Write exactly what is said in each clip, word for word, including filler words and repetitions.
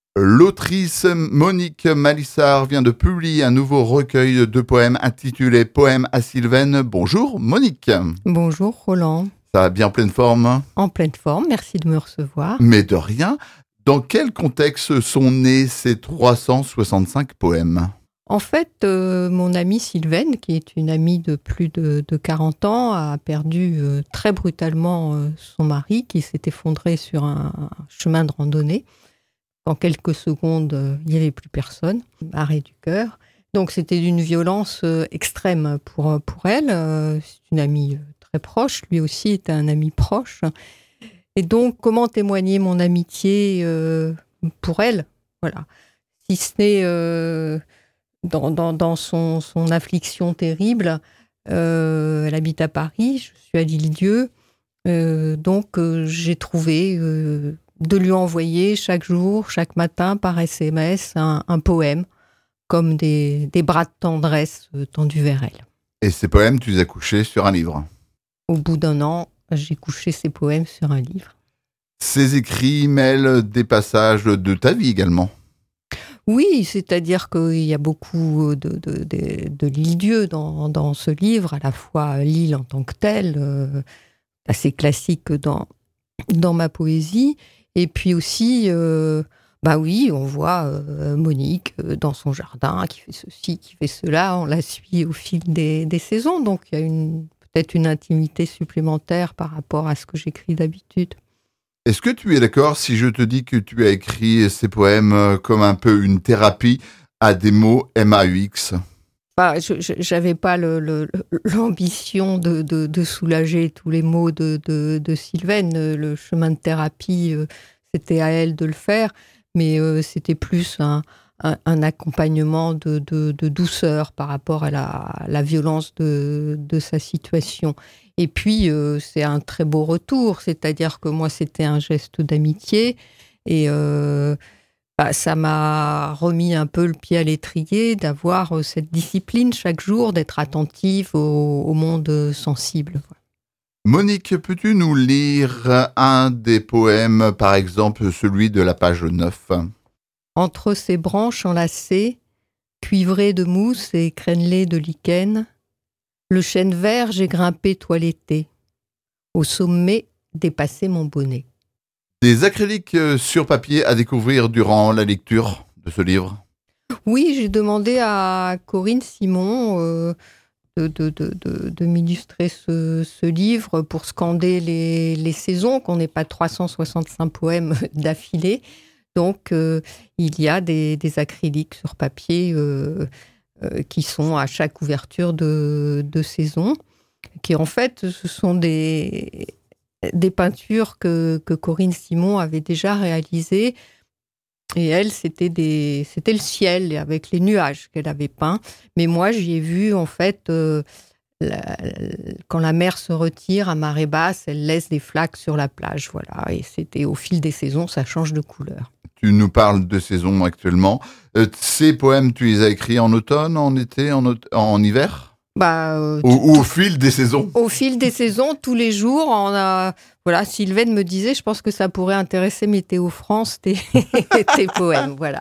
L'autrice Monique Malissard vient de publier un nouveau recueil de poèmes intitulé Poèmes à Sylvaine. Bonjour Monique. Bonjour Roland. Ça va bien en pleine forme? En pleine forme, merci de me recevoir. Mais de rien. Dans quel contexte sont nés ces trois cent soixante-cinq poèmes? En fait, euh, mon amie Sylvaine, qui est une amie de plus de, de quarante ans, a perdu euh, très brutalement euh, son mari qui s'est effondré sur un, un chemin de randonnée. En quelques secondes, euh, il n'y avait plus personne, arrêt du cœur. Donc c'était d'une violence euh, extrême pour, pour elle. Euh, c'est une amie euh, très proche, lui aussi était un ami proche. Et donc, comment témoigner mon amitié euh, pour elle? Voilà. Si ce n'est euh, dans, dans, dans son, son affliction terrible, euh, elle habite à Paris, je suis à l'Île-Dieu. Euh, donc, euh, j'ai trouvé euh, de lui envoyer chaque jour, chaque matin, par S M S, un, un poème, comme des, des bras de tendresse euh, tendus vers elle. Et ces poèmes, tu les as couchés sur un livre? Au bout d'un an, j'ai couché ces poèmes sur un livre. Ces écrits mêlent des passages de ta vie également? Oui, c'est-à-dire qu'il y a beaucoup de, de, de, de l'île-dieu dans, dans ce livre, à la fois l'île en tant que telle, euh, assez classique dans, dans ma poésie, et puis aussi, euh, bah oui, on voit euh, Monique euh, dans son jardin, qui fait ceci, qui fait cela, on la suit au fil des, des saisons, donc il y a une, peut-être une intimité supplémentaire par rapport à ce que j'écris d'habitude. Est-ce que tu es d'accord si je te dis que tu as écrit ces poèmes comme un peu une thérapie à des mots M A U X? Bah, je n'avais pas le, le, l'ambition de, de, de soulager tous les maux de, de, de Sylvaine. Le chemin de thérapie, euh, c'était à elle de le faire, mais euh, c'était plus un, un, un accompagnement de, de, de douceur par rapport à la, la violence de, de sa situation. Et puis, euh, c'est un très beau retour, c'est-à-dire que moi, c'était un geste d'amitié, et euh, bah, ça m'a remis un peu le pied à l'étrier d'avoir cette discipline chaque jour, d'être attentive au, au monde sensible. Monique, peux-tu nous lire un des poèmes, par exemple celui de la page neuf? Entre ces branches enlacées, cuivrées de mousse et crénelées de lichen, le chêne vert j'ai grimpé toiletté. Au sommet, dépassé mon bonnet. Des acryliques sur papier à découvrir durant la lecture de ce livre? Oui, j'ai demandé à Corinne Simon euh, de, de, de, de, de m'illustrer ce, ce livre pour scander les, les saisons, qu'on n'ait pas trois cent soixante-cinq poèmes d'affilée. Donc, euh, il y a des, des acryliques sur papier euh, euh, qui sont à chaque ouverture de, de saison, qui en fait, ce sont des... des peintures que, que Corinne Simon avait déjà réalisées. Et elle, c'était, des, c'était le ciel avec les nuages qu'elle avait peints. Mais moi, j'y ai vu, en fait, euh, la, quand la mer se retire à marée basse, elle laisse des flaques sur la plage. Voilà. Et c'était au fil des saisons, ça change de couleur. Tu nous parles de saison actuellement. Euh, ces poèmes, tu les as écrits en automne, en été, en, aut- en hiver? Bah, euh, Ou, ou au fil des saisons? Au fil des saisons, tous les jours, on a... Voilà, Sylvaine me disait, je pense que ça pourrait intéresser Météo France, tes, tes poèmes, voilà.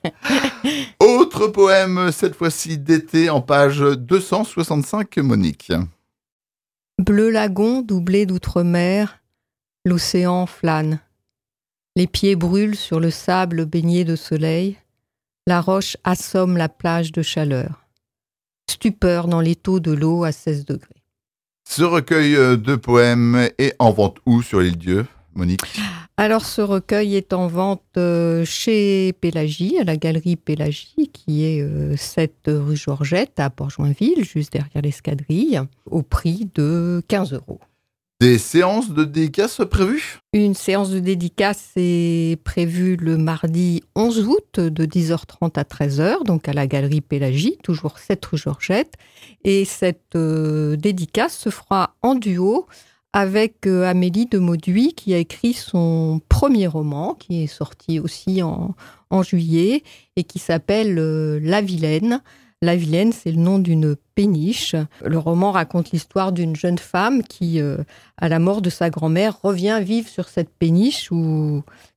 Autre poème, cette fois-ci d'été, en page deux cent soixante-cinq, Monique. Bleu lagon doublé d'outre-mer, l'océan flâne. Les pieds brûlent sur le sable baigné de soleil, la roche assomme la plage de chaleur. Stupeur dans l'étau de l'eau à seize degrés. Ce recueil de poèmes est en vente où sur l'Île-Dieu, Monique? Alors, ce recueil est en vente chez Pélagie, à la galerie Pélagie, qui est euh, sept rue Georgette, à Port-Joinville, juste derrière l'escadrille, au prix de quinze euros. Des séances de dédicaces prévues? Une séance de dédicace est prévue le mardi onze août de dix heures trente à treize heures, donc à la galerie Pélagie, toujours sept rue Georgette. Et cette euh, dédicace se fera en duo avec euh, Amélie de Mauduit, qui a écrit son premier roman, qui est sorti aussi en, en juillet, et qui s'appelle euh, La Vilaine. La Vilaine, c'est le nom d'une péniche. Le roman raconte l'histoire d'une jeune femme qui, euh, à la mort de sa grand-mère, revient vivre sur cette péniche où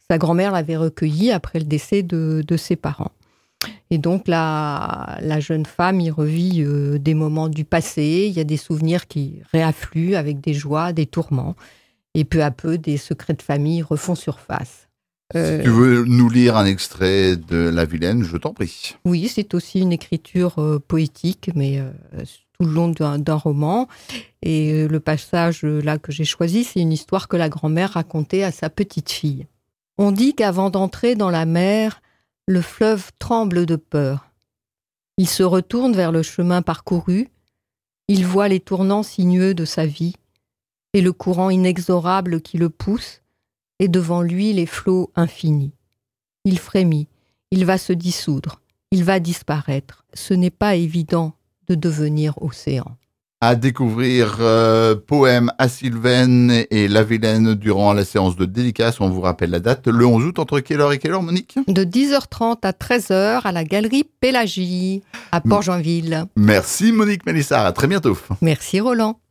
Sa grand-mère l'avait recueilli après le décès de, de ses parents. Et donc, la, la jeune femme y revit euh, des moments du passé. Il y a des souvenirs qui réaffluent avec des joies, des tourments. Et peu à peu, des secrets de famille refont surface. Euh, si tu veux nous lire un extrait de La Vilaine, je t'en prie. Oui, c'est aussi une écriture euh, poétique, mais euh, tout le long d'un, d'un roman. Et euh, le passage euh, là que j'ai choisi, c'est une histoire que la grand-mère racontait à sa petite-fille. On dit qu'avant d'entrer dans la mer, le fleuve tremble de peur. Il se retourne vers le chemin parcouru, il voit les tournants sinueux de sa vie, et le courant inexorable qui le pousse, et devant lui les flots infinis. Il frémit, il va se dissoudre, il va disparaître. Ce n'est pas évident de devenir océan. À découvrir euh, Poème à Sylvaine et La Vilaine durant la séance de dédicace. On vous rappelle la date, le onze août, entre quelle heure et quelle heure, Monique ? De dix heures trente à treize heures à la Galerie Pélagie, à Port-Joinville. Merci Monique Mélissard, à très bientôt. Merci Roland.